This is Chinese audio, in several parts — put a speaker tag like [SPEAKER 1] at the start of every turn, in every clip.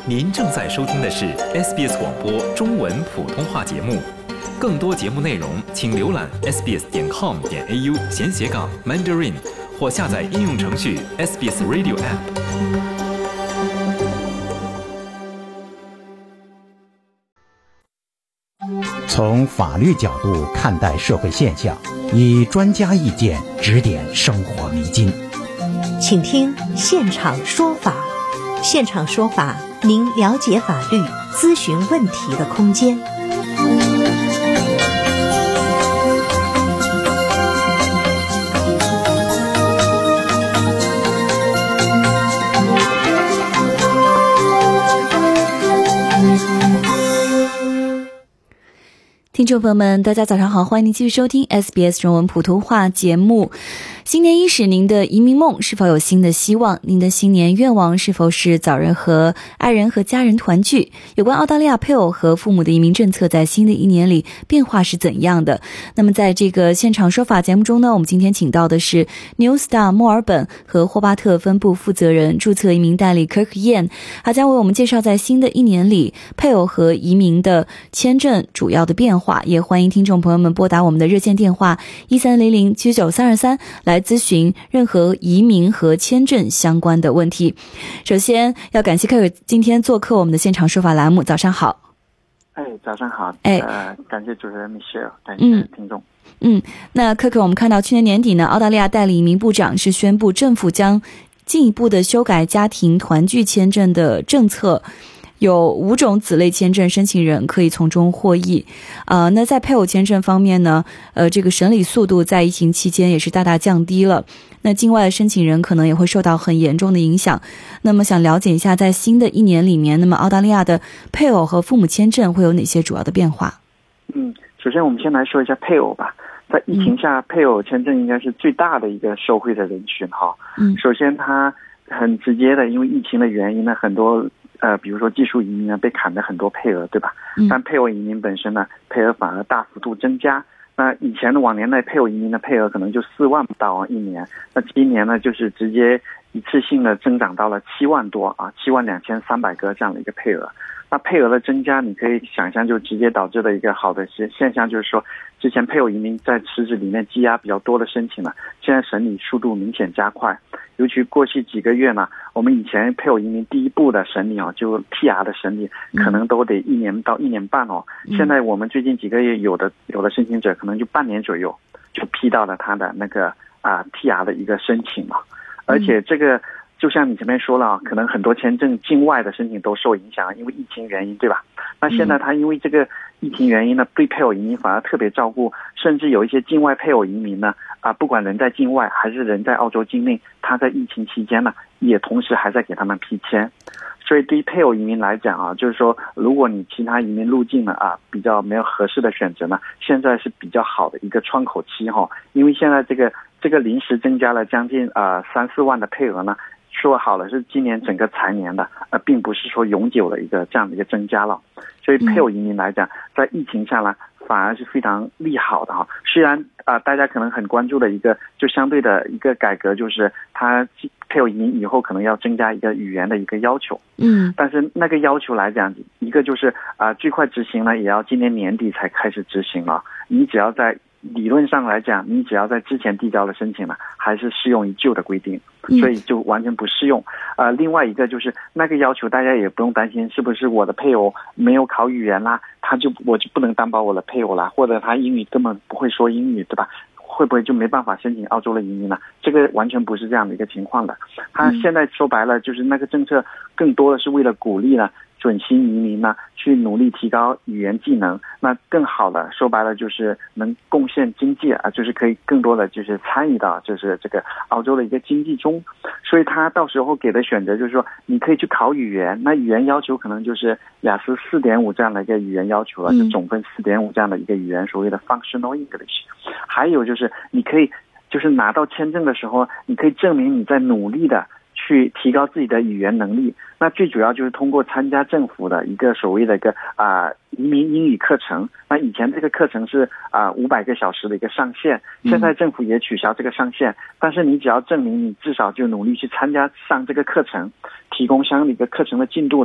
[SPEAKER 1] 您正在收听的是 SBS 广播中文普通话节目。更多节目内容，请浏览 sbs.com.au/Mandarin 或下载应用程序 SBS Radio App。
[SPEAKER 2] 从法律角度看待社会现象，以专家意见指点生活迷津。
[SPEAKER 3] 请听现场说法。现场说法，您了解法律、咨询问题的空间。
[SPEAKER 4] 听众朋友们，大家早上好，欢迎您继续收听 SBS 中文普通话节目。新年伊始，您的移民梦是否有新的希望？您的新年愿望是否是早日和爱人和家人团聚？有关澳大利亚配偶和父母的移民政策在新的一年里变化是怎样的？那么在这个现场说法节目中呢，我们今天请到的是 New Star 墨尔本和霍巴特分部负责人、注册移民代理 Kirk Yan， 他将为我们介绍在新的一年里配偶和移民的签证主要的变化。也欢迎听众朋友们拨打我们的热线电话1300-99323来咨询任何移民和签证相关的问题。首先要感谢Kirk今天做客我们的现场说法栏目，早上好。
[SPEAKER 5] 早上好。感谢主持人 Michelle， 感谢听众。
[SPEAKER 4] 那Kirk，我们看到去年年底呢，澳大利亚代理移民部长是宣布政府将进一步的修改家庭团聚签证的政策，有5种子类签证申请人可以从中获益。那在配偶签证方面呢，这个审理速度在疫情期间也是大大降低了。那境外的申请人可能也会受到很严重的影响。那么想了解一下，在新的一年里面，那么澳大利亚的配偶和父母签证会有哪些主要的变化？
[SPEAKER 5] 首先我们先来说一下配偶吧。在疫情下，配偶签证应该是最大的一个受惠的人群哈。首先它很直接的，因为疫情的原因呢，很多比如说技术移民呢被砍了很多配额，对吧？但配偶移民本身呢，配额反而大幅度增加。那以前的往年内配偶移民的配额可能就4万不到一年，那今年呢就是直接一次性的增长到了7万多72300个这样的一个配额。那配额的增加，你可以想象就直接导致的一个好的现象，就是说之前配偶移民在池子里面积压比较多的申请了，现在审理速度明显加快。尤其过去几个月呢，我们以前配偶移民第一步的审理就 PR 的审理可能都得1年到1年半现在我们最近几个月有的申请者可能就半年左右就批到了他的那个TR 的一个申请了。而且这个就像你前面说了，可能很多签证境外的申请都受影响，因为疫情原因，对吧？那现在他因为这个疫情原因呢，对配偶移民反而特别照顾，甚至有一些境外配偶移民呢，不管人在境外还是人在澳洲境内，他在疫情期间呢，也同时还在给他们批签。所以对于配偶移民来讲就是说，如果你其他移民路径呢比较没有合适的选择呢，现在是比较好的一个窗口期因为现在这个临时增加了将近3-4万的配额呢，说好了是今年整个财年的，并不是说永久的一个这样的一个增加了。所以配偶移民来讲，在疫情下呢，反而是非常利好的虽然大家可能很关注的一个就相对的一个改革，就是它配偶移民以后可能要增加一个语言的一个要求。但是那个要求来讲，一个就是最快执行呢，也要今年年底才开始执行了。你只要在理论上来讲，你只要在之前递交的申请呢，还是适用于旧的规定，所以就完全不适用。另外一个就是那个要求，大家也不用担心是不是我的配偶没有考语言啦，我就不能担保我的配偶啦，或者他英语根本不会说英语，对吧？会不会就没办法申请澳洲的移民呢？这个完全不是这样的一个情况的。他现在说白了，就是那个政策更多的是为了鼓励呢准新移民呢去努力提高语言技能，那更好的说白了就是能贡献经济就是可以更多的就是参与到就是这个澳洲的一个经济中。所以他到时候给的选择就是说，你可以去考语言，那语言要求可能就是雅思4.5这样的一个语言要求了，就总分4.5这样的一个语言，所谓的 functional English。 还有就是你可以就是拿到签证的时候，你可以证明你在努力的去提高自己的语言能力。那最主要就是通过参加政府的一个所谓的一个移民英语课程。那以前这个课程是500个小时的一个上限，现在政府也取消这个上限，但是你只要证明你至少就努力去参加上这个课程，提供相应的一个课程的进度的话，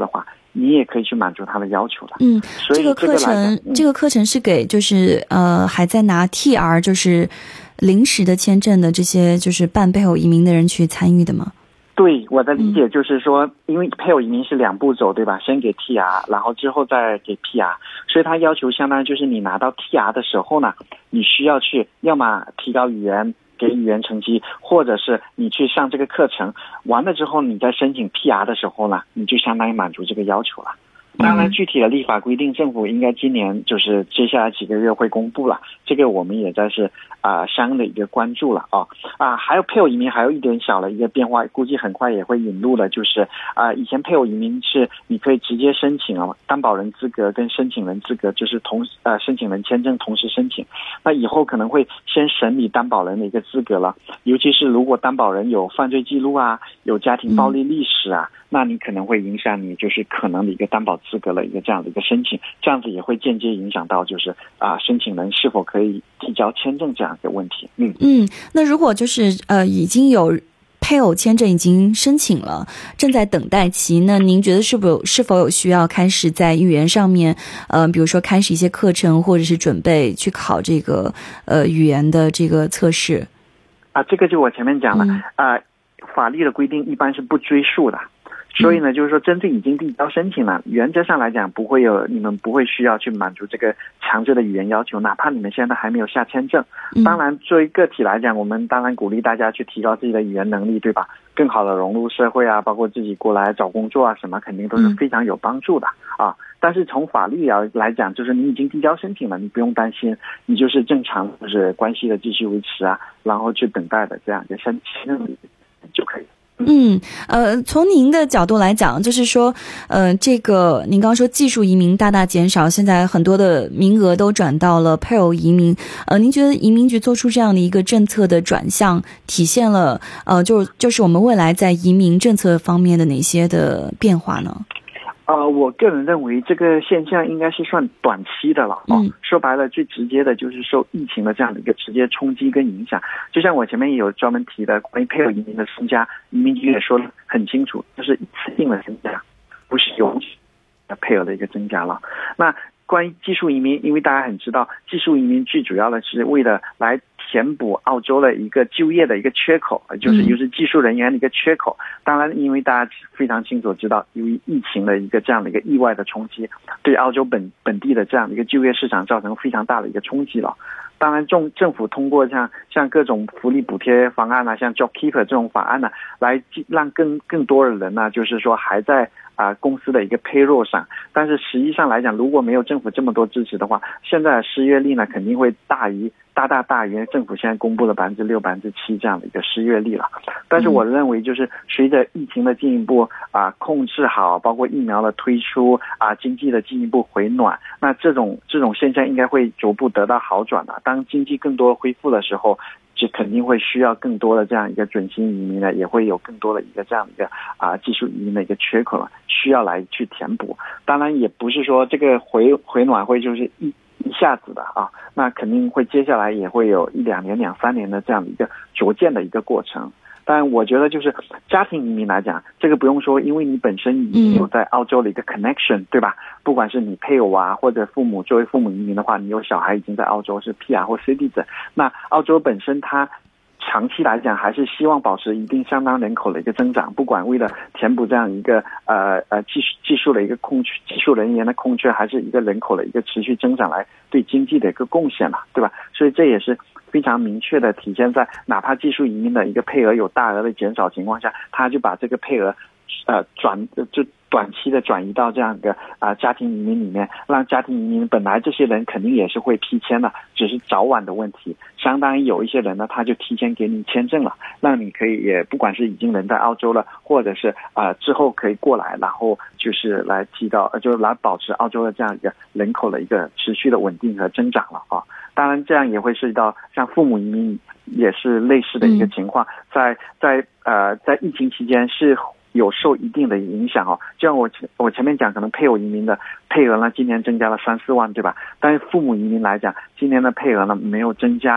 [SPEAKER 5] 你也可以去满足他的要求的。所以
[SPEAKER 4] 这个课程是给就是还在拿 TR 就是临时的签证的这些就是办配偶移民的人去参与的吗？
[SPEAKER 5] 对，我的理解就是说，因为配偶移民是2步走，对吧？先给 TR， 然后之后再给 PR， 所以他要求相当于就是你拿到 TR 的时候呢，你需要去要么提高语言，给语言成绩，或者是你去上这个课程，完了之后你在申请 PR 的时候呢，你就相当于满足这个要求了。当然具体的立法规定政府应该今年就是接下来几个月会公布了，这个我们也在是相应的一个关注了还有配偶移民还有一点小的一个变化，估计很快也会引入的，就是以前配偶移民是你可以直接申请担保人资格跟申请人资格，就是申请人签证同时申请，那以后可能会先审理担保人的一个资格了，尤其是如果担保人有犯罪记录有家庭暴力历史那你可能会影响你就是可能的一个担保资格的一个这样的一个申请，这样子也会间接影响到就是申请人是否可以提交签证这样一个问题。
[SPEAKER 4] 那如果就是已经有配偶签证已经申请了，正在等待期，那您觉得是否有需要开始在语言上面比如说开始一些课程，或者是准备去考这个语言的这个测试？
[SPEAKER 5] 这个就我前面讲了法律的规定一般是不追溯的，所以呢，就是说针对已经递交申请了，原则上来讲你们不会需要去满足这个强制的语言要求，哪怕你们现在还没有下签证。当然作为个体来讲，我们当然鼓励大家去提高自己的语言能力，对吧？更好的融入社会包括自己过来找工作什么，肯定都是非常有帮助的但是从法律来讲，就是你已经递交申请了，你不用担心，你就是正常就是关系的继续维持然后去等待的这样一个签证就可以。
[SPEAKER 4] 从您的角度来讲，就是说这个您刚刚说技术移民大大减少，现在很多的名额都转到了配偶移民，您觉得移民局做出这样的一个政策的转向，体现了就是我们未来在移民政策方面的哪些的变化呢？
[SPEAKER 5] 我个人认为这个现象应该是算短期的了说白了最直接的就是受疫情的这样的一个直接冲击跟影响，就像我前面也有专门提的关于配偶移民的增加，移民局也说得很清楚，就是一次性的增加，不是永久的配偶的一个增加了。那关于技术移民，因为大家很知道技术移民最主要的是为了来填补澳洲的一个就业的一个缺口，就是技术人员的一个缺口。当然因为大家非常清楚知道，由于疫情的一个这样的一个意外的冲击，对澳洲本地的这样的一个就业市场造成非常大的一个冲击了。当然政府通过像各种福利补贴方案像 JobKeeper 这种法案来让更多的人就是说还在公司的一个 payroll 上，但是实际上来讲，如果没有政府这么多支持的话，现在的失业率肯定会大大于政府现在公布的6%、7%这样的一个失业率了。但是我认为就是随着疫情的进一步控制好，包括疫苗的推出经济的进一步回暖，那这种现象应该会逐步得到好转的。当经济更多恢复的时候，就肯定会需要更多的这样一个准新移民也会有更多的一个这样一个技术移民的一个缺口需要来去填补。当然也不是说这个回暖会就是一下子的那肯定会接下来也会有1-2年、2-3年的这样的一个逐渐的一个过程。但我觉得就是家庭移民来讲，这个不用说，因为你本身已经有在澳洲的一个 connection 对吧？不管是你配偶或者父母，作为父母移民的话，你有小孩已经在澳洲是 PR 或 citizen， 那澳洲本身它长期来讲还是希望保持一定相当人口的一个增长，不管为了填补这样一个技术的一个空缺，技术人员的空缺，还是一个人口的一个持续增长来对经济的一个贡献对吧？所以这也是非常明确的体现在哪怕技术移民的一个配额有大额的减少情况下，他就把这个配额短期的转移到这样一个家庭移民里面，让家庭移民本来这些人肯定也是会批签的，只是早晚的问题。相当于有一些人呢，他就提前给你签证了，让你可以也不管是已经人在澳洲了，或者是之后可以过来，然后就是来就是来保持澳洲的这样一个人口的一个持续的稳定和增长了当然这样也会涉及到像父母移民也是类似的一个情况，在疫情期间是有受一定的影响就像我前面讲，可能配偶移民的配额呢今年增加了3-4万对吧？但是父母移民来讲，今年的配额呢没有增加，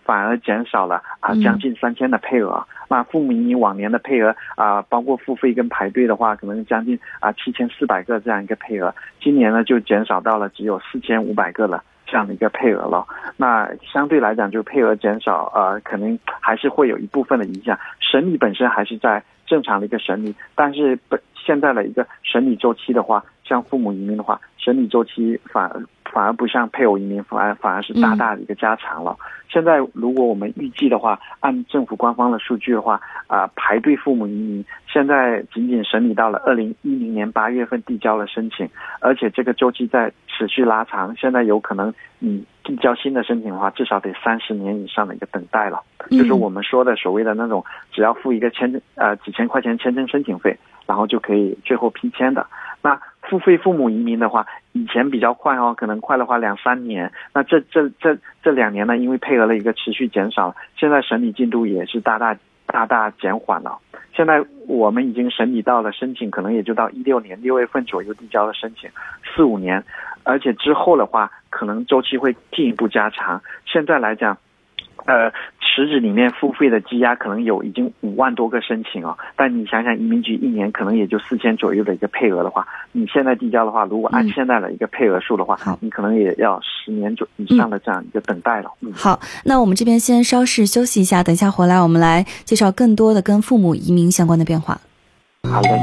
[SPEAKER 5] 反而减少了将近3000的配额。那父母移民往年的配额包括付费跟排队的话，可能将近7400个这样一个配额，今年呢就减少到了只有4500个了这样的一个配额了。那相对来讲，就配额减少可能还是会有一部分的影响。审理本身还是在正常的一个审理，但是现在的一个审理周期的话，像父母移民的话，审理周期反而不像配偶移民反而是大大的一个加长了。现在如果我们预计的话，按政府官方的数据的话，排队父母移民现在仅仅审理到了2010年8月份递交了申请，而且这个周期在持续拉长，现在有可能你递交新的申请的话，至少得30年以上的一个等待了。就是我们说的所谓的那种只要付一个几千块钱签证申请费，然后就可以最后批签的。那付费父母移民的话，以前比较快可能快的话2-3年。那这2年呢，因为配额的一个持续减少，现在审理进度也是大大减缓了。现在我们已经审理到了申请，可能也就到16年6月份左右递交的申请，4-5年，而且之后的话，可能周期会进一步加长。现在来讲，池子里面付费的积压可能已经5万多个申请但你想想移民局一年可能也就4000左右的一个配额的话，你现在递交的话，如果按现在的一个配额数的话，你可能也要10年以上的这样一个等待了。
[SPEAKER 4] 好，那我们这边先稍事休息一下，等一下回来我们来介绍更多的跟父母移民相关的变化。
[SPEAKER 5] 好的。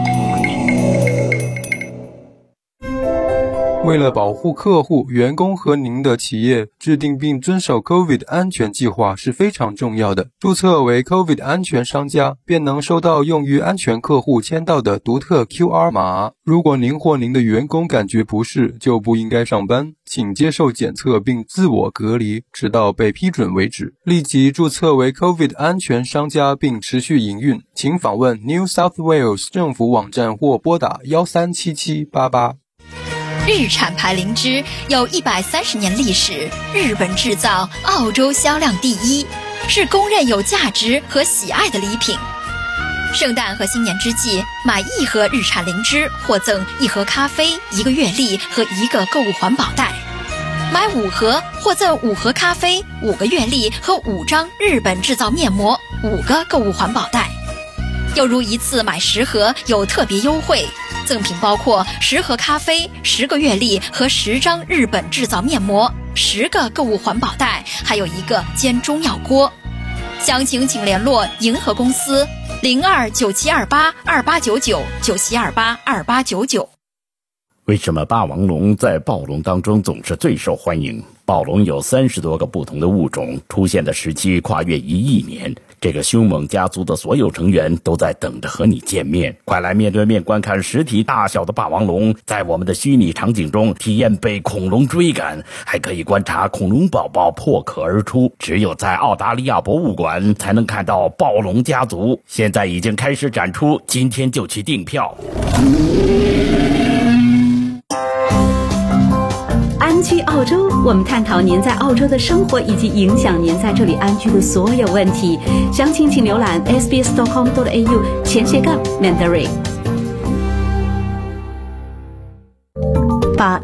[SPEAKER 6] 为了保护客户、员工和您的企业，制定并遵守 COVID 安全计划是非常重要的。注册为 COVID 安全商家，便能收到用于安全客户签到的独特 QR 码。如果您或您的员工感觉不适，就不应该上班，请接受检测并自我隔离，直到被批准为止。立即注册为 COVID 安全商家并持续营运，请访问 New South Wales 政府网站或拨打137788。
[SPEAKER 7] 日产牌灵芝有130年历史，日本制造，澳洲销量第1，是公认有价值和喜爱的礼品。圣诞和新年之际，买1盒日产灵芝获赠1盒咖啡、1个月历和1个购物环保袋；买5盒获赠5盒咖啡、5个月历和5张日本制造面膜、5个购物环保袋。又如一次买10盒有特别优惠，赠品包括10盒咖啡、10个月历和10张日本制造面膜、10个购物环保袋，还有1个煎中药锅。详情请联络银河公司029728289997282899。
[SPEAKER 8] 为什么霸王龙在暴龙当中总是最受欢迎？暴龙有30多个不同的物种，出现的时期跨越1亿年。这个凶猛家族的所有成员都在等着和你见面，快来面对面观看实体大小的霸王龙，在我们的虚拟场景中体验被恐龙追赶，还可以观察恐龙宝宝破壳而出。只有在澳大利亚博物馆才能看到暴龙家族，现在已经开始展出，今天就去订票。
[SPEAKER 9] 安居澳洲，我们探讨您在澳洲的生活以及影响您在这里安居的所有问题。详情请浏览 sbs.com.au/Mandarin。
[SPEAKER 3] 把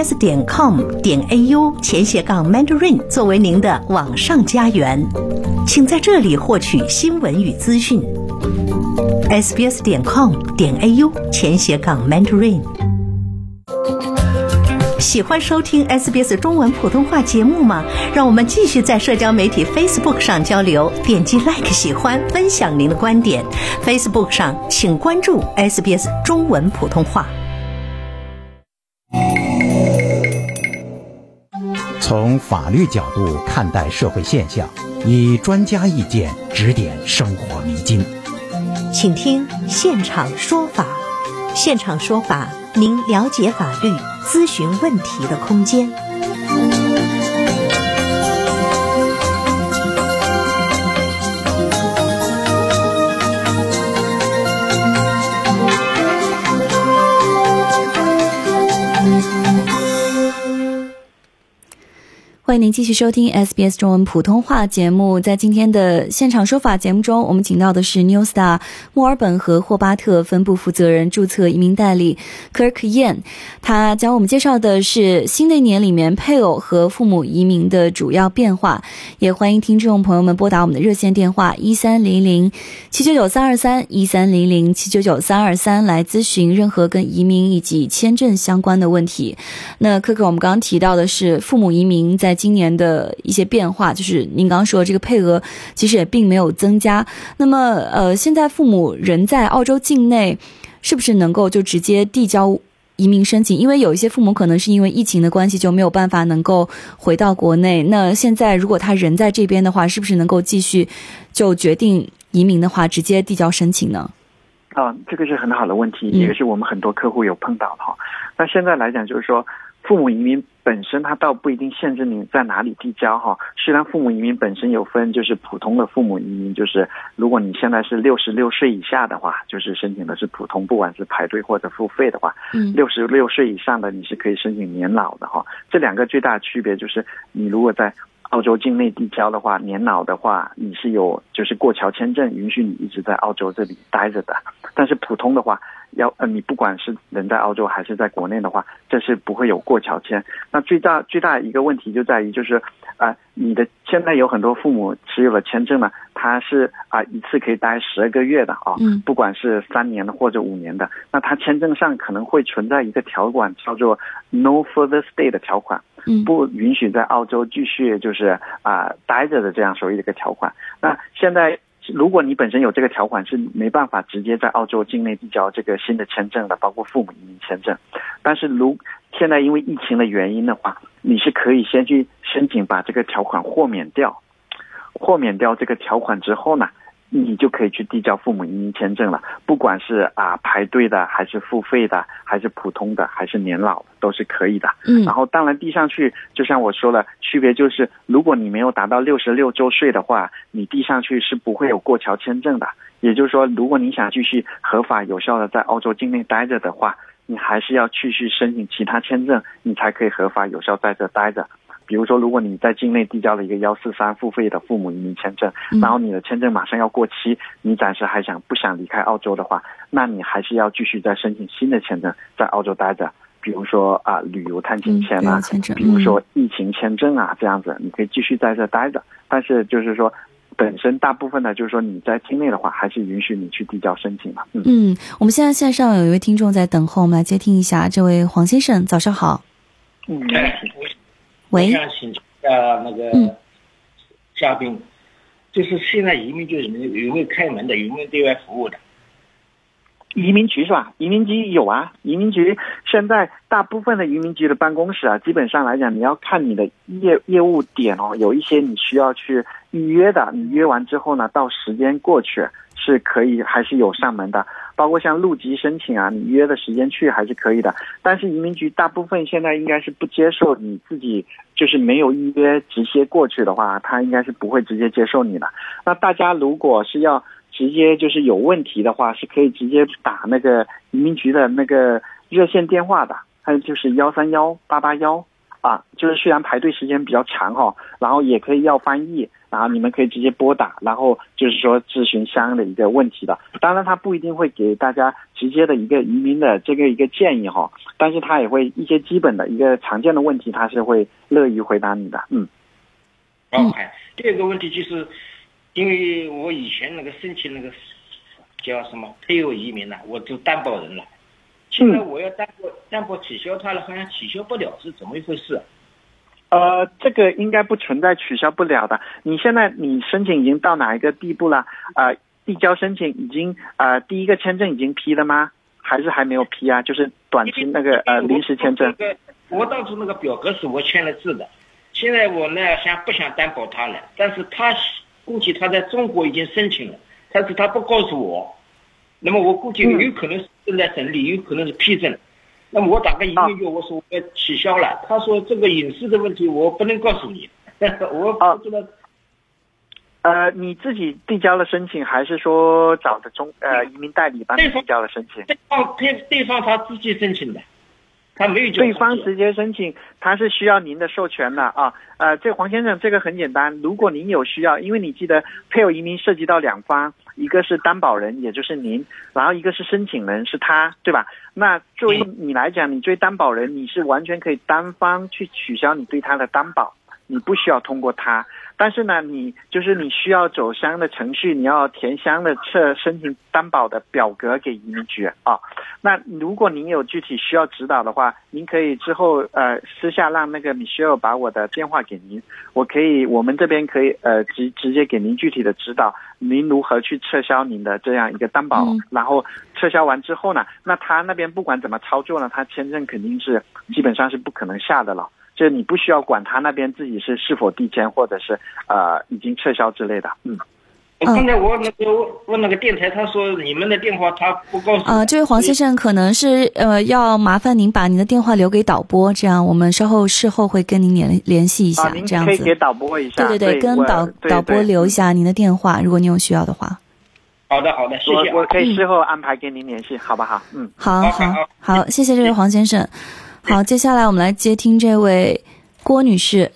[SPEAKER 3] sbs.com.au/Mandarin 作为您的网上家园，请在这里获取新闻与资讯。sbs.com.au/Mandarin。喜欢收听 SBS 中文普通话节目吗？让我们继续在社交媒体 Facebook 上交流，点击 Like 喜欢，分享您的观点。Facebook 上请关注 SBS 中文普通话。
[SPEAKER 2] 从法律角度看待社会现象，以专家意见指点生活迷津。
[SPEAKER 3] 请听现场说法。现场说法，您了解法律、咨询问题的空间。
[SPEAKER 4] 欢欢迎您继续收听 SBS 中文普通话节目。在今天的现场说法节目中，我们请到的是 New Star 墨尔本和霍巴特分部负责人、注册移民代理 Kirk Yan。他将我们介绍的是新的一年里面配偶和父母移民的主要变化。也欢迎听众朋友们拨打我们的热线电话1300-799-323 1300-799-323来咨询任何跟移民以及签证相关的问题。那Kirk，我们刚刚提到的是父母移民在今年的一些变化，就是您刚刚说这个配额其实也并没有增加。那么现在父母人在澳洲境内，是不是能够就直接递交移民申请？因为有一些父母可能是因为疫情的关系就没有办法能够回到国内，那现在如果他人在这边的话，是不是能够继续就决定移民的话直接递交申请呢？
[SPEAKER 5] 这个是很好的问题，也是我们很多客户有碰到的。那现在来讲就是说，父母移民本身它倒不一定限制你在哪里递交虽然父母移民本身有分，就是普通的父母移民，就是如果你现在是66岁以下的话，就是申请的是普通，不管是排队或者付费的话，66岁以上的你是可以申请年老的这两个最大的区别就是你如果在澳洲境内递交的话，年老的话你是有就是过桥签证允许你一直在澳洲这里待着的，但是普通的话你不管是人在澳洲还是在国内的话，这是不会有过桥签。那最大一个问题就在于就是你的现在有很多父母持有了签证呢，他是一次可以待12个月的不管是3年的或者5年的，那他签证上可能会存在一个条款叫做 No Further Stay 的条款，不允许在澳洲继续就是待着的这样所谓的一个条款。那现在如果你本身有这个条款，是没办法直接在澳洲境内递交这个新的签证的，包括父母移民签证。但是现在因为疫情的原因的话，你是可以先去申请把这个条款豁免掉这个条款之后呢，你就可以去递交父母移民签证了，不管是排队的还是付费的还是普通的还是年老的都是可以的。然后当然递上去就像我说了，区别就是如果你没有达到66周岁的话，你递上去是不会有过桥签证的。也就是说，如果你想继续合法有效的在澳洲境内待着的话，你还是要继续申请其他签证，你才可以合法有效在这待着。比如说如果你在境内递交了一个143付费的父母移民签证，然后你的签证马上要过期，你暂时还不想离开澳洲的话，那你还是要继续再申请新的签证在澳洲待着，比如说旅游探亲签比如说疫情签证这样子你可以继续在这待着。但是就是说本身大部分的就是说你在境内的话还是允许你去递交申请的。
[SPEAKER 4] 我们现在线上有一位听众在等候，我们来接听一下。这位黄先生早上好。喂，
[SPEAKER 10] 我想请教那个嘉宾，就是现在移民局有没有开门的，有没有对外服务的？
[SPEAKER 5] 移民局是吧？移民局有移民局现在大部分的移民局的办公室基本上来讲你要看你的业务点有一些你需要去预约的，你约完之后呢，到时间过去是可以还是有上门的，包括像入籍申请你约的时间去还是可以的。但是移民局大部分现在应该是不接受你自己就是没有预约直接过去的话，他应该是不会直接接受你的。那大家如果是要直接就是有问题的话，是可以直接打那个移民局的那个热线电话的，还有就是131-881就是虽然排队时间比较长然后也可以要翻译，然后你们可以直接拨打，然后就是说咨询相应的一个问题的。当然他不一定会给大家直接的一个移民的这个一个建议但是他也会一些基本的一个常见的问题他是会乐于回答你的。
[SPEAKER 10] 第二个问题就是因为我以前那个申请那个叫什么配偶移民我就担保人了，现在我要担保取消它了，好像取消不了，是怎么一回事？
[SPEAKER 5] 这个应该不存在取消不了的。你现在你申请已经到哪一个地步了？递交申请已经第一个签证已经批了吗？还是还没有批就是短期那个临时签证。
[SPEAKER 10] 我当初那个表格是我签了字的，现在我呢不想担保他了，但是他估计他在中国已经申请了，但是他不告诉我，那么我估计有可能是正在审理，有可能是批准。那么我打个移民局，我说我要取消了，他说这个隐私的问题我不能告诉你，我不知道。
[SPEAKER 5] 你自己递交了申请，还是说找的移民代理帮你递交了申请？
[SPEAKER 10] 对方他自己申请的。 他没有
[SPEAKER 5] 对方直接申请，他是需要您的授权的啊。这黄先生，这个很简单，如果您有需要，因为你记得配偶移民涉及到两方，一个是担保人，也就是您，然后一个是申请人，是他，对吧？那作为你来讲，你作为担保人，你是完全可以单方去取消你对他的担保，你不需要通过他。但是呢，你需要走相应的程序，你要填相应的申请担保的表格给移民局啊。那如果您有具体需要指导的话，您可以之后私下让那个 Michelle 把我的电话给您，我们这边可以直接给您具体的指导，您如何去撤销您的这样一个担保，然后撤销完之后呢，那他那边不管怎么操作呢，他签证肯定是基本上是不可能下的了。就你不需要管他那边自己是否递签或者是已经撤销之类的。
[SPEAKER 10] 刚才我问那个电台，他说你们的电话他不告诉我。
[SPEAKER 4] 这位黄先生可能是要麻烦您把您的电话留给导播，这样我们事后会跟您联系一下，这样子。
[SPEAKER 5] 您可以给导播一下。
[SPEAKER 4] 对，跟导播留一下您的电话，如果您有需要的话。
[SPEAKER 10] 好的，谢谢。
[SPEAKER 5] 我可以事后安排跟您联系，好不好？
[SPEAKER 4] 好，谢谢这位黄先生。好，接下来我们来接听这位郭女士。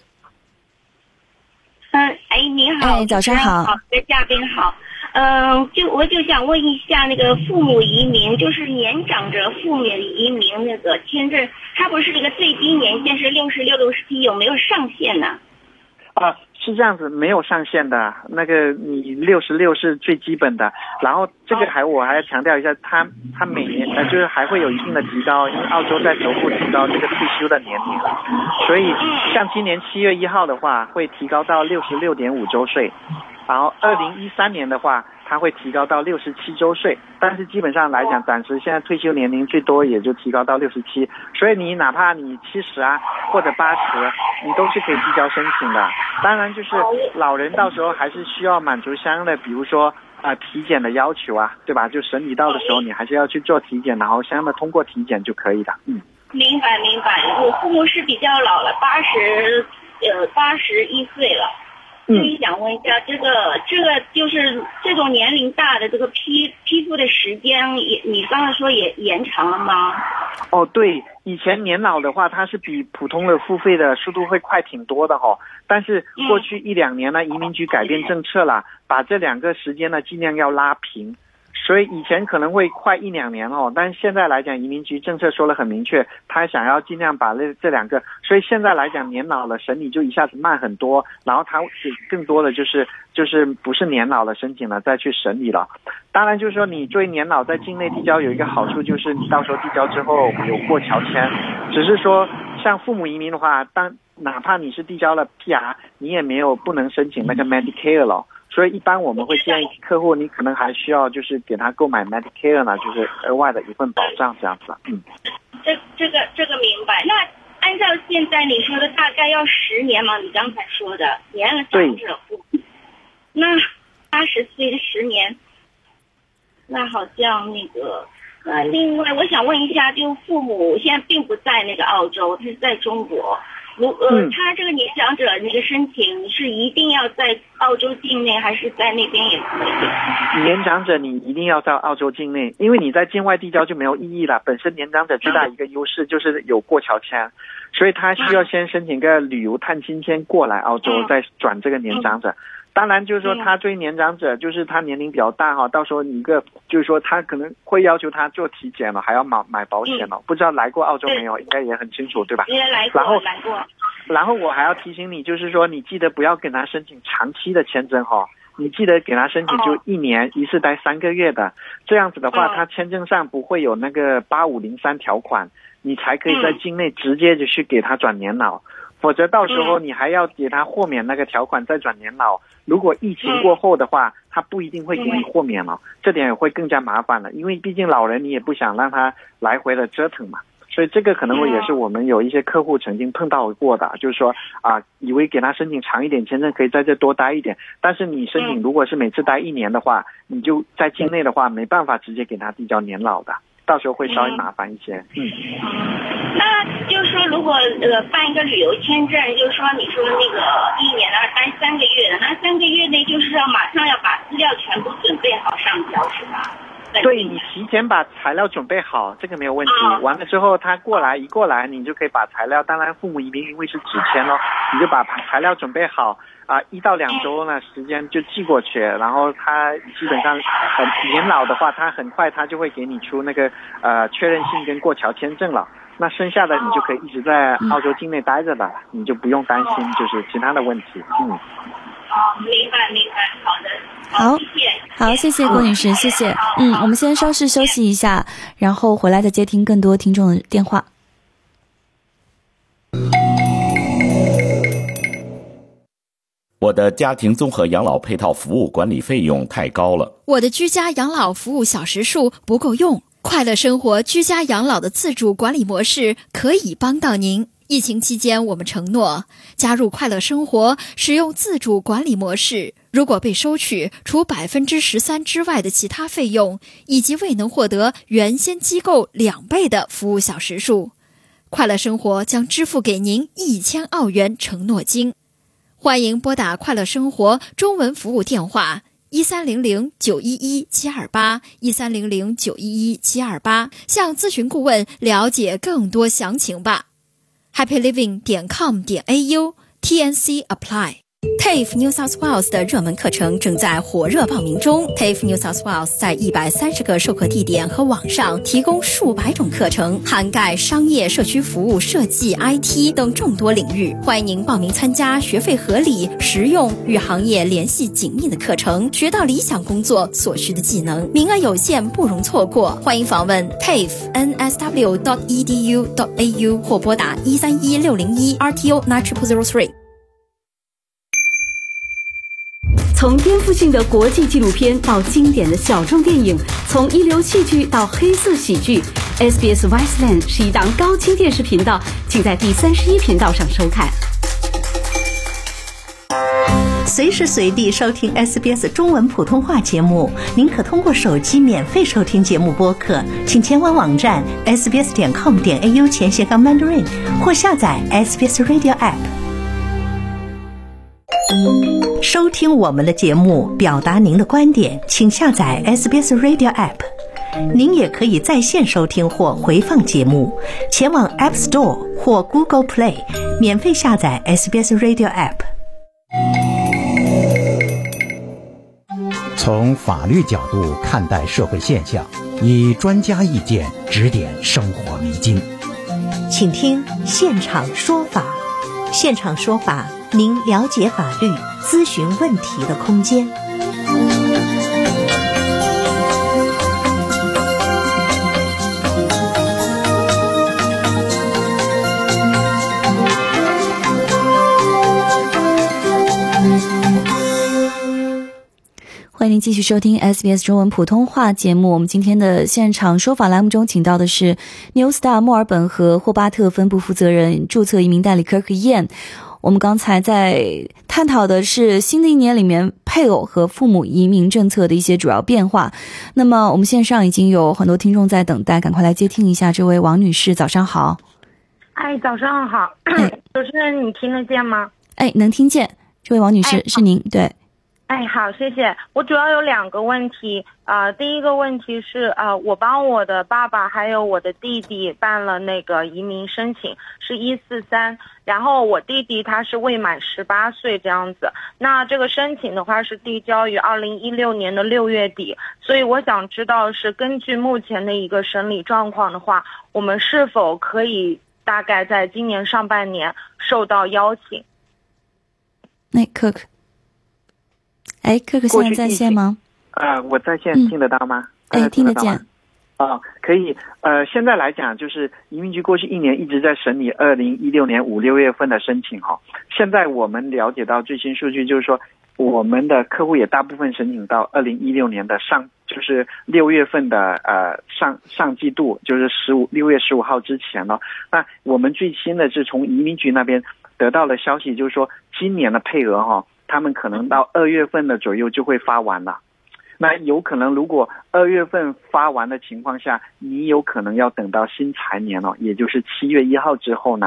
[SPEAKER 11] 你好，
[SPEAKER 4] 早上好，
[SPEAKER 11] 嘉宾好。我就想问一下，那个父母移民，就是年长者父母移民那个签证，它不是这个最低年限是66、67，有没有上限呢？
[SPEAKER 5] 是这样子，没有上限的。那个你66是最基本的，然后这个我还要强调一下，它每年就是还会有一定的提高，因为澳洲在逐步提高这个退休的年龄，所以像今年7月1号的话会提高到66.5周岁，然后2013年的话它会提高到67周岁，但是基本上来讲，暂时现在退休年龄最多也就提高到67，所以你哪怕你70或者80，你都是可以递交申请的。当然就是老人到时候还是需要满足相应的，比如说体检的要求对吧？就审理到的时候你还是要去做体检，然后相应的通过体检就可以的。
[SPEAKER 11] 明白。我父母是比较老了，81岁了。所以想问一下，这个就是这种年龄大的这个批复的时间你刚才说也延长了吗？
[SPEAKER 5] 对，以前年老的话它是比普通的付费的速度会快挺多的但是过去1-2年呢，移民局改变政策了，把这两个时间呢尽量要拉平。所以以前可能会快1-2年但是现在来讲，移民局政策说得很明确，他想要尽量把这两个，所以现在来讲年老了审理就一下子慢很多，然后他更多的就是不是年老了申请了再去审理了。当然就是说你作为年老在境内递交有一个好处，就是你到时候递交之后有过桥签，只是说像父母移民的话，哪怕你是递交了 PR， 你也不能申请那个 Medicare 了。所以一般我们会建议客户，你可能还需要就是给他购买 Medicare 呢，就是额外的一份保障这样子。
[SPEAKER 11] 这个明白。那按照现在你说的大概要10年嘛？你刚才说的年长者那80岁的10年，那好像那个另外我想问一下，就父母现在并不在那个澳洲，他是在中国。他这个年长者那个申请是一定要在澳洲境内，还是在那边也可以？
[SPEAKER 5] 年长者你一定要在澳洲境内，因为你在境外递交就没有意义了。本身年长者最大一个优势就是有过桥签，所以他需要先申请个旅游探亲签过来澳洲，再转这个年长者。当然就是说他作为年长者，就是他年龄比较大到时候一个就是说他可能会要求他做体检了，还要买保险了。不知道来过澳洲没有？应该也很清楚对吧？
[SPEAKER 11] 来过。
[SPEAKER 5] 然后我还要提醒你，就是说你记得不要给他申请长期的签证你记得给他申请就1年一次待3个月的，这样子的话他签证上不会有那个8503条款，你才可以在境内直接就去给他转年老。否则到时候你还要给他豁免那个条款再转年老，如果疫情过后的话他不一定会给你豁免了，这点也会更加麻烦了，因为毕竟老人你也不想让他来回的折腾嘛。所以这个可能也是我们有一些客户曾经碰到过的，就是说以为给他申请长一点签证可以在这多待一点，但是你申请如果是每次待1年的话，你就在境内的话没办法直接给他递交年老的，到时候会稍微麻烦一些。
[SPEAKER 11] 那就是说如果办一个旅游签证，就是说你说那个1年待3个月的，那3个月内就是要马上要把资料全部准备好上交是吧？
[SPEAKER 5] 对，你提前把材料准备好，这个没有问题。完了之后他过来你就可以把材料，当然父母移民因为是纸签咯，你就把材料准备好1到2周呢时间就寄过去，然后他基本上年老的话，他很快他就会给你出那个确认信跟过桥签证了。那剩下的你就可以一直在澳洲境内待着了，你就不用担心就是其他的问题。
[SPEAKER 11] 明白，好的。
[SPEAKER 4] 好，谢谢郭女士，谢谢。我们先稍事休息一下，然后回来再接听更多听众的电话。
[SPEAKER 8] 我的家庭综合养老配套服务管理费用太高了，
[SPEAKER 7] 我的居家养老服务小时数不够用。快乐生活居家养老的自主管理模式可以帮到您。疫情期间，我们承诺加入快乐生活，使用自主管理模式。如果被收取除13%之外的其他费用，以及未能获得原先机构2倍的服务小时数，快乐生活将支付给您1000澳元承诺金。欢迎拨打快乐生活中文服务电话1300-911-728 1300-911-728，向咨询顾问了解更多详情吧。happyliving.com.au TNC Apply。TAFE New South Wales 的热门课程正在火热报名中。TAFE New South Wales 在130个授课地点和网上提供数百种课程，涵盖商业、社区服务、设计、IT 等众多领域。欢迎您报名参加学费合理、实用、与行业联系紧密的课程，学到理想工作所需的技能。名额有限，不容错过。欢迎访问 TAFE.nsw.edu.au 或拨打131-601 RTO 9003。
[SPEAKER 9] 从颠覆性的国际纪录片到经典的小众电影，从一流戏剧到黑色喜剧， SBS Viceland 是一档高清电视频道，请在第31频道上收看。
[SPEAKER 3] 随时随地收听 SBS 中文普通话节目，您可通过手机免费收听节目播客，请前往网站 sbs.com.au/Mandarin 或下载 SBS Radio App。收听我们的节目，表达您的观点，请下载 SBS Radio App。您也可以在线收听或回放节目，前往 App Store 或 Google Play 免费下载 SBS Radio App。
[SPEAKER 2] 从法律角度看待社会现象，以专家意见指点生活迷津。
[SPEAKER 3] 请听现场说法。现场说法，您了解法律、咨询问题的空间。
[SPEAKER 4] 欢迎您继续收听 SBS 中文普通话节目。我们今天的现场说法栏目中请到的是 New Star 墨尔本和霍巴特分部负责人、注册移民代理 Kirk Yan。我们刚才在探讨的是新的一年里面配偶和父母移民政策的一些主要变化。那么我们线上已经有很多听众在等待，赶快来接听一下。这位王女士，早上好。
[SPEAKER 12] 早上好。主持人，你听得见吗？
[SPEAKER 4] 能听见。这位王女士，是您？对。
[SPEAKER 12] 好，谢谢。我主要有2个问题。第一个问题是，我帮我的爸爸还有我的弟弟办了那个移民申请，是143，然后我弟弟他是未满18岁这样子。那这个申请的话是递交于2016年的6月底，所以我想知道是根据目前的一个审理状况的话，我们是否可以大概在今年上半年受到邀请？
[SPEAKER 4] 克克现在在线吗？
[SPEAKER 5] 我在线，听得到吗？
[SPEAKER 4] 听得见。
[SPEAKER 5] 可以。现在来讲，就是移民局过去1年一直在审理2016年5、6月份的申请哈。现在我们了解到最新数据，就是说我们的客户也大部分申请到2016年的就是6月份的上季度，就是6月15号之前了。那我们最新的是从移民局那边得到的消息，就是说今年的配额哈，他们可能到2月份的左右就会发完了。那有可能如果2月份发完的情况下，你有可能要等到新财年也就是7月1号之后呢，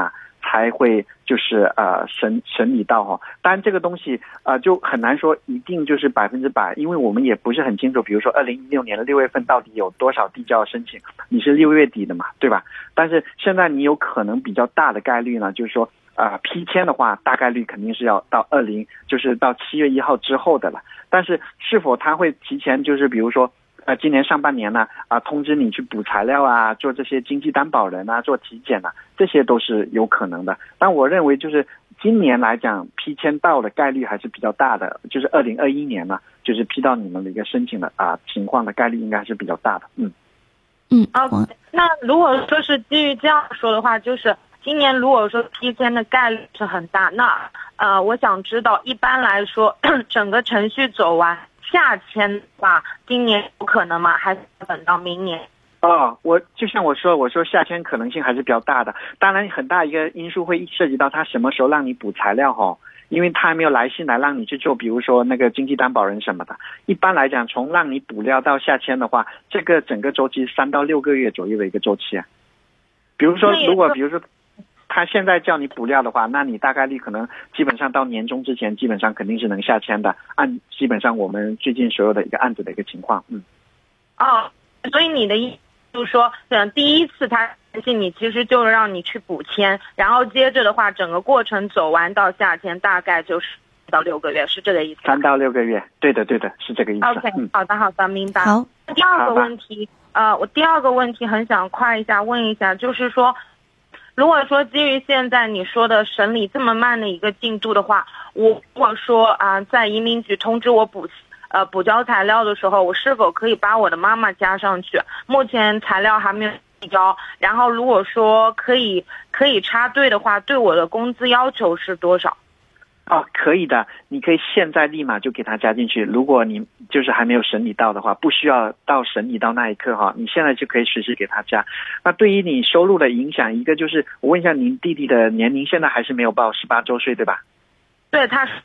[SPEAKER 5] 才会就是审理到当然这个东西就很难说一定就是100%，因为我们也不是很清楚，比如说2016年的6月份到底有多少递交申请，你是6月底的嘛，对吧？但是现在你有可能比较大的概率呢，就是说批签的话大概率肯定是要到就是到7月1号之后的了。但是是否他会提前就是比如说今年上半年呢通知你去补材料啊，做这些经济担保人啊，做体检啊，这些都是有可能的。但我认为就是今年来讲批签到的概率还是比较大的，就是2021年呢就是批到你们的一个申请的情况的概率应该是比较大的。
[SPEAKER 12] 那如果说是基于这样说的话，就是今年如果说批签的概率是很大，那我想知道一般来说整个程序走完下签的话，今年有可能吗？还是等到明年？
[SPEAKER 5] 我就像我说下签可能性还是比较大的。当然很大一个因素会涉及到他什么时候让你补材料因为他还没有来信来让你去做，比如说那个经济担保人什么的。一般来讲，从让你补料到下签的话，这个整个周期3到6个月左右的一个周期比如说他现在叫你补料的话，那你大概率可能基本上到年终之前基本上肯定是能下签的，按基本上我们最近所有的一个案子的一个情况。
[SPEAKER 12] 所以你的意思就是说第一次他联系你其实就是让你去补签，然后接着的话整个过程走完到下签大概就是3到6个月，是这个意思
[SPEAKER 5] ？3到6个月，对的是这个意思。
[SPEAKER 12] OK，好的明白。
[SPEAKER 4] 好，
[SPEAKER 12] 第二个问题我第二个问题很想问一下，就是说如果说基于现在你说的审理这么慢的一个进度的话，我如果说在移民局通知我补交材料的时候，我是否可以把我的妈妈加上去？目前材料还没有递交，然后如果说可以插队的话，对我的工资要求是多少？
[SPEAKER 5] 可以的，你可以现在立马就给他加进去。如果你就是还没有审理到的话，不需要到审理到那一刻你现在就可以随时给他加。那对于你收入的影响，一个就是我问一下您弟弟的年龄，现在还是没有报18周岁对吧？
[SPEAKER 12] 对，他是。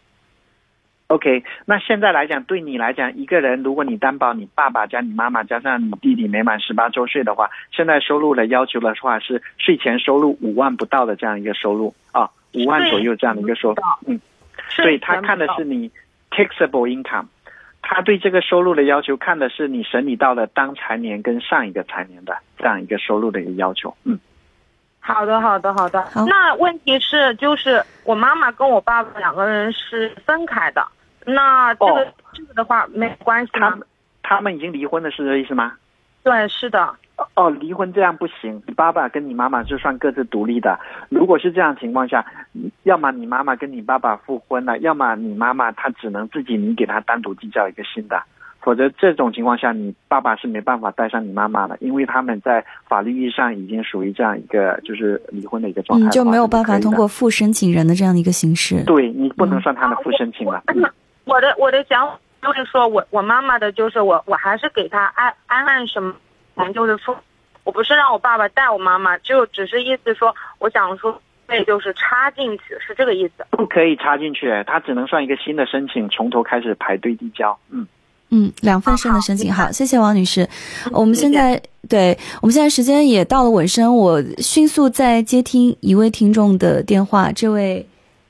[SPEAKER 5] OK， 那现在来讲，对你来讲，一个人如果你担保你爸爸加你妈妈加上你弟弟没满18周岁的话，现在收入的要求的话是税前收入5万不到的这样一个收入5万左右这样的一个收入。对，他看的是你 taxable income， 他对这个收入的要求看的是你审理到了当财年跟上一个财年的这样一个收入的一个要求。
[SPEAKER 12] 好的。那问题是就是我妈妈跟我爸爸2个人是分开的，那这个的话没关系吗？
[SPEAKER 5] 他们已经离婚了是这意思吗？
[SPEAKER 12] 对，是的。
[SPEAKER 5] 离婚这样不行，你爸爸跟你妈妈就算各自独立的。如果是这样情况下，要么你妈妈跟你爸爸复婚了，要么你妈妈她只能你给她单独递交一个新的，否则这种情况下你爸爸是没办法带上你妈妈的，因为他们在法律意义上已经属于这样一个就是离婚的一个状态，
[SPEAKER 4] 就没有办法通过副申请人的这样的一个形式。
[SPEAKER 5] 对，你不能算他的副申请了。
[SPEAKER 12] 我的想法就是说我妈妈的就是我还是给她按什么，就是说我不是让我爸爸带我妈妈，就只是意思说我想说对，就是插进去，是这个意思。
[SPEAKER 5] 不可以插进去，他只能算一个新的申请，从头开始排队递交。
[SPEAKER 4] 2份新的申请。好，谢谢王女士。我们现在时间也到了尾声，我迅速再接听一位听众的电话。这位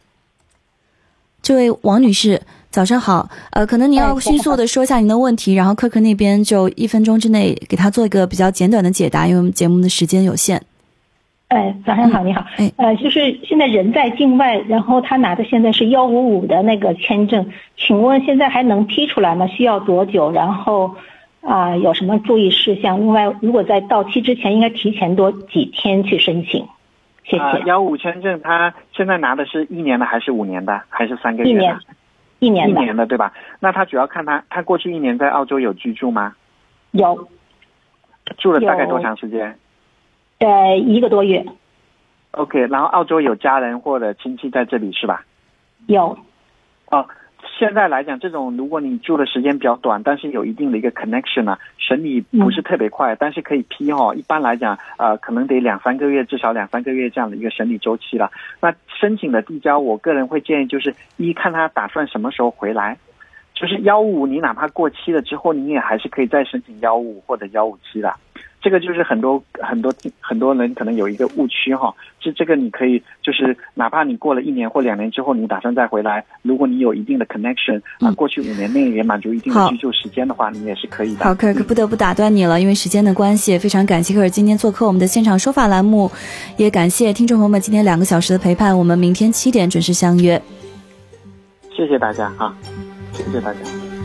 [SPEAKER 4] 王女士，早上好。可能您要迅速的说一下您的问题，然后科科那边就1分钟之内给他做一个比较简短的解答，因为我们节目的时间有限。
[SPEAKER 13] 早上好，你好。就是现在人在境外，然后他拿的现在是155的那个签证，请问现在还能批出来吗？需要多久？然后有什么注意事项？另外，如果在到期之前，应该提前几天去申请？谢谢。
[SPEAKER 5] 155签证，他现在拿的是1年的还是5年的还是3个月的？1年的对吧？那他主要看他过去1年在澳洲有居住吗？
[SPEAKER 13] 有。
[SPEAKER 5] 住了大概多长时间
[SPEAKER 13] ？1个多月。
[SPEAKER 5] OK， 然后澳洲有家人或者亲戚在这里是吧？
[SPEAKER 13] 有。
[SPEAKER 5] 现在来讲，这种如果你住的时间比较短，但是有一定的一个 connection 呢，审理不是特别快，但是可以批一般来讲，可能得2-3个月，至少2-3个月这样的一个审理周期了。那申请的递交，我个人会建议就是看他打算什么时候回来。就是155，你哪怕过期了之后，你也还是可以再申请155或者157的。 这个就是很多人可能有一个误区哈，这个你可以就是哪怕你过了1年或2年之后，你打算再回来，如果你有一定的 connection 过去5年内也满足一定的居住时间的话，你也是可以的。
[SPEAKER 4] 好，科尔不得不打断你了，因为时间的关系，非常感谢科尔今天做客我们的现场说法栏目，也感谢听众朋友们今天2个小时的陪伴，我们明天7点准时相约。
[SPEAKER 5] 谢谢大家啊，谢谢大家。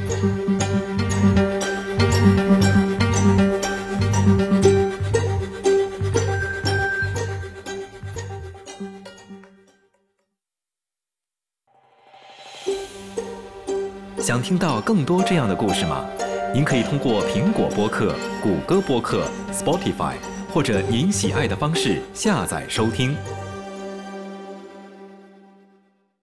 [SPEAKER 1] 想听到更多这样的故事吗？您可以通过苹果播客、谷歌播客、Spotify 或者您喜爱的方式下载收听。